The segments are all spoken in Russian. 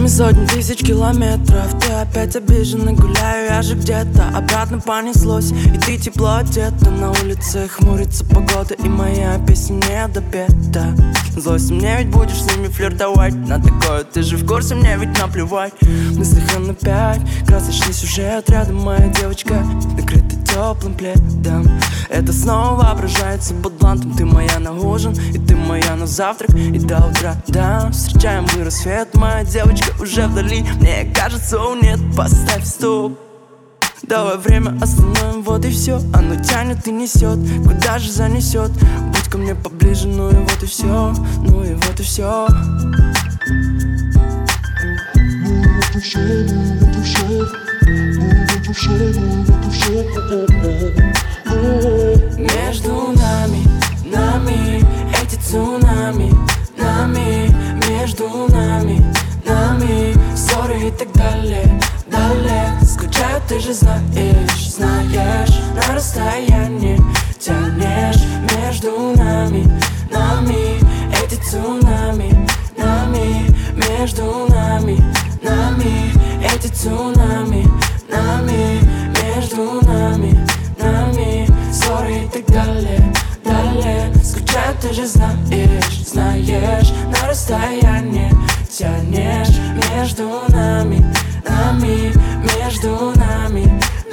нами сотни тысяч километров. Ты опять обижена, гуляю я же где-то. Обратно понеслось, и ты тепло одета. На улице хмурится погода, и моя песня не допета. Злость мне ведь будешь с ними флиртовать. На такое ты же в курсе, мне ведь наплевать. Мы слыхом опять красочный сюжет. Рядом моя девочка, накрыта теплым пледом. Это снова воображается под блантом. Ты моя на ужин, и ты моя на завтрак, и до утра, да. Встречаем мы рассвет, моя девочка уже вдали. Мне кажется, нет, поставь стоп. Давай время остановим, вот и все. Оно тянет и несет, куда же занесет. Будь ко мне поближе, ну и вот и все. Ну и вот и все. Между нами эти цунами, нами, между нами ссоры и так далее. Скучаю, ты же знаешь, на расстоянии тянешь. Между нами эти цунами, нами, между нами эти цунами, нами, между нами ссоры и так далее. Скучаю, ты же знаешь, на расстоянии тянешь. Между нами между нами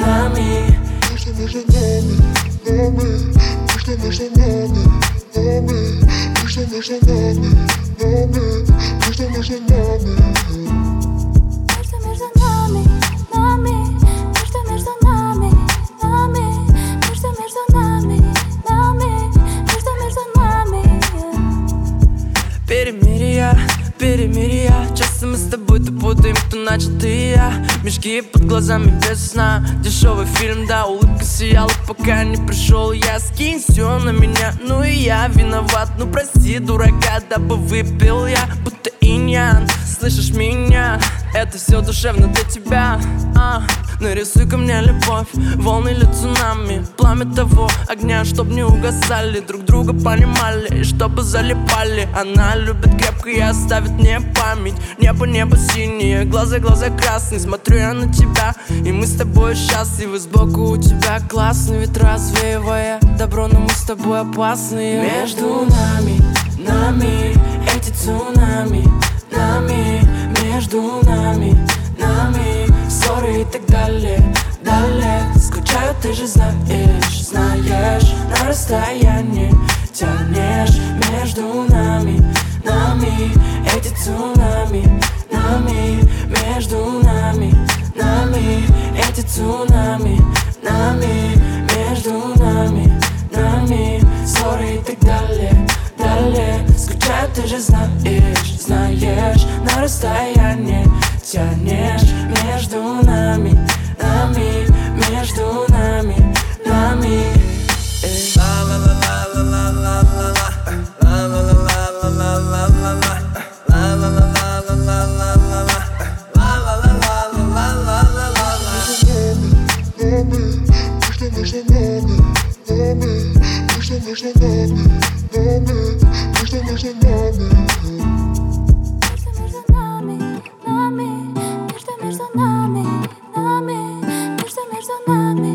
Перемирия, часто мы с тобой то путаем, кто начатый я. Мешки под глазами без сна, дешевый фильм, да, улыбка сияла, пока не пришел я. Скинь все на меня, ну и я виноват. Ну прости, дурака, дабы выпил я, будто иньян. Слышишь меня? Это все душевно для тебя. Нарисуй ко мне любовь, волны или цунами, пламя того огня, чтоб не угасали, друг друга понимали и чтобы залипали. Она любит крепко и оставит мне память. Небо синее, глаза красные. Смотрю я на тебя, и мы с тобой счастливы. Сбоку у тебя классный вид, развеивая добро, но мы с тобой опасные. Между нами эти цунами, нами, между нами ссоры и так далее. Скучаю, ты же знаешь, на расстоянии тянешь. Между нами эти цунами, нами, между нами эти цунами, нами, между нами ссоры и так далее. Скучаю, ты же знаешь, на расстоянии тянешь. Между нами между нами между нами